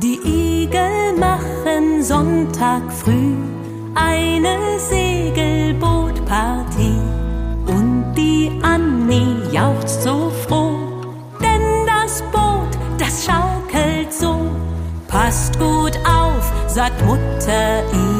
Die Igel machen Sonntag früh eine Segelbootpartie. Und die Annie jauchzt so froh, denn das Boot, das schaukelt so. Passt gut auf, sagt Mutter Igel.